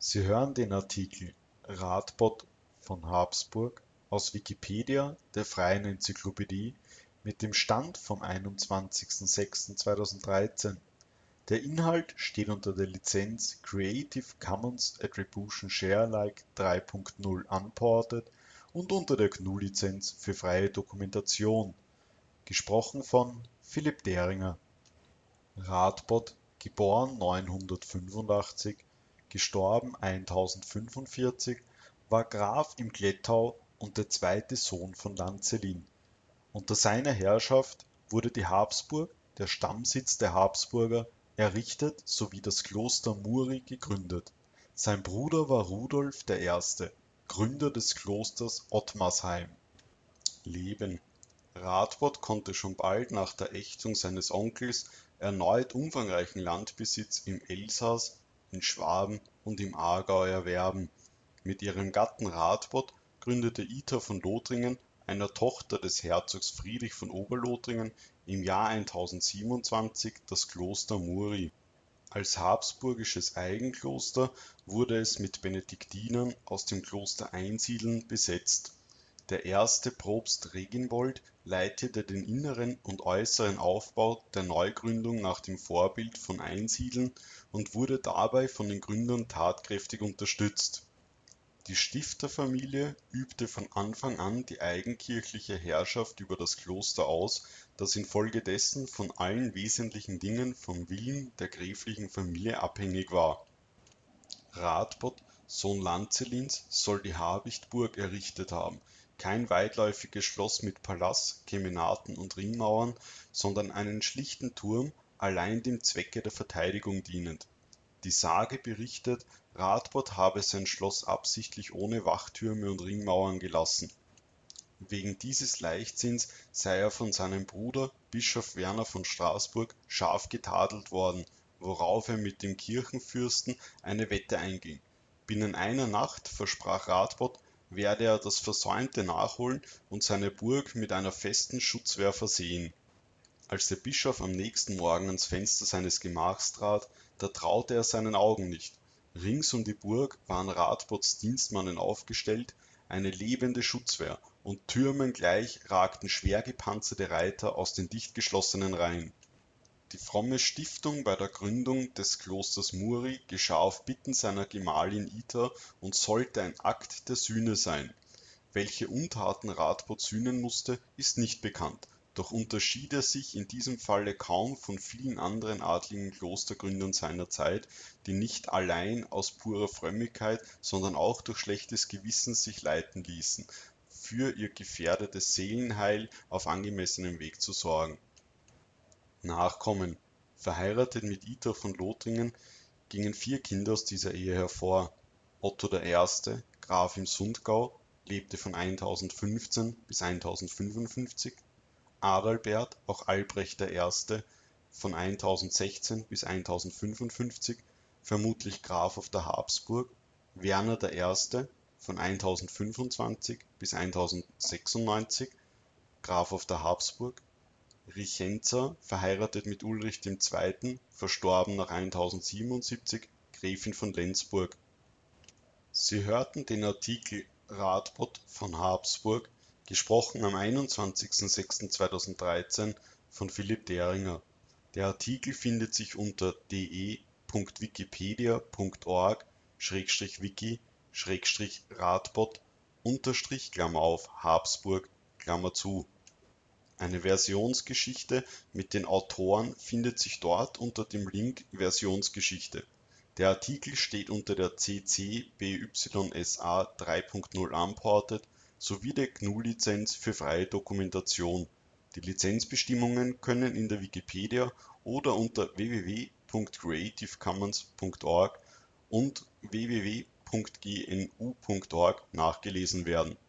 Sie hören den Artikel Radbot von Habsburg, aus Wikipedia, der freien Enzyklopädie. Mit dem Stand vom Der Inhalt steht unter der Lizenz Creative Commons Attribution Share Alike 3 Punkt 0 Unported und unter der GNU-Lizenz für freie Dokumentation. Gesprochen von Philipp Deringer. Radbot (* 985, † 1045) war Graf im Klettau und der zweite Sohn von Lanzelin. Unter seiner Herrschaft wurde die Habsburg, der Stammsitz der Habsburger, errichtet sowie das Kloster Muri gegründet. Sein Bruder war Rudolf I., Gründer des Klosters Ottmarsheim. Leben: Radbot konnte schon bald nach der Ächtung seines Onkels erneut umfangreichen Landbesitz im Elsass, in Schwaben und im Aargau erwerben. Mit ihrem Gatten Radbot gründete Ita von Lothringen, einer Tochter des Herzogs Friedrich von Oberlothringen, im Jahr 1027 das Kloster Muri. Als habsburgisches Eigenkloster wurde es mit Benediktinern aus dem Kloster Einsiedeln besetzt. Der erste Propst Reginbold leitete den inneren und äußeren Aufbau der Neugründung nach dem Vorbild von Einsiedeln und wurde dabei von den Gründern tatkräftig unterstützt. Die Stifterfamilie übte von Anfang an die eigenkirchliche Herrschaft über das Kloster aus, das infolgedessen von allen wesentlichen Dingen vom Willen der gräflichen Familie abhängig war. Radbot, Sohn Lanzelins, soll die Habichtburg errichtet haben, kein weitläufiges Schloss mit Palas, Kemenaten und Ringmauern, sondern einen schlichten Turm, allein dem Zwecke der Verteidigung dienend. Die Sage berichtet, Radbot habe sein Schloss absichtlich ohne Wachtürme und Ringmauern gelassen. Wegen dieses Leichtsinns sei er von seinem Bruder, Bischof Werner von Straßburg, scharf getadelt worden, worauf er mit dem Kirchenfürsten eine Wette einging. Binnen einer Nacht, versprach Radbot, werde er das Versäumte nachholen und seine Burg mit einer festen Schutzwehr versehen. Als der Bischof am nächsten Morgen ans Fenster seines Gemachs trat, da traute er seinen Augen nicht. Rings um die Burg waren Radbots Dienstmannen aufgestellt, eine lebende Schutzwehr, und Türmen gleich ragten schwer gepanzerte Reiter aus den dicht geschlossenen Reihen. Die fromme Stiftung bei der Gründung des Klosters Muri geschah auf Bitten seiner Gemahlin Ita und sollte ein Akt der Sühne sein. Welche Untaten Radbot sühnen musste, ist nicht bekannt, doch unterschied er sich in diesem Falle kaum von vielen anderen adligen Klostergründern seiner Zeit, die nicht allein aus purer Frömmigkeit, sondern auch durch schlechtes Gewissen sich leiten ließen, für ihr gefährdetes Seelenheil auf angemessenem Weg zu sorgen. Nachkommen: Verheiratet mit Ita von Lothringen gingen 4 Kinder aus dieser Ehe hervor. Otto I., Graf im Sundgau, lebte von 1015 bis 1055, Adalbert, auch Albrecht I., von 1016 bis 1055, vermutlich Graf auf der Habsburg, Werner I., von 1025 bis 1096, Graf auf der Habsburg, Richenza, verheiratet mit Ulrich II., verstorben nach 1077, Gräfin von Lenzburg. Sie hörten den Artikel Radbot von Habsburg, gesprochen am 21.06.2013 von Philipp Deringer. Der Artikel findet sich unter de.wikipedia.org/wiki/radbot_Habsburg. Eine Versionsgeschichte mit den Autoren findet sich dort unter dem Link Versionsgeschichte. Der Artikel steht unter der CC-BY-SA 3.0 Unported sowie der GNU-Lizenz für freie Dokumentation. Die Lizenzbestimmungen können in der Wikipedia oder unter www.creativecommons.org und www.gnu.org nachgelesen werden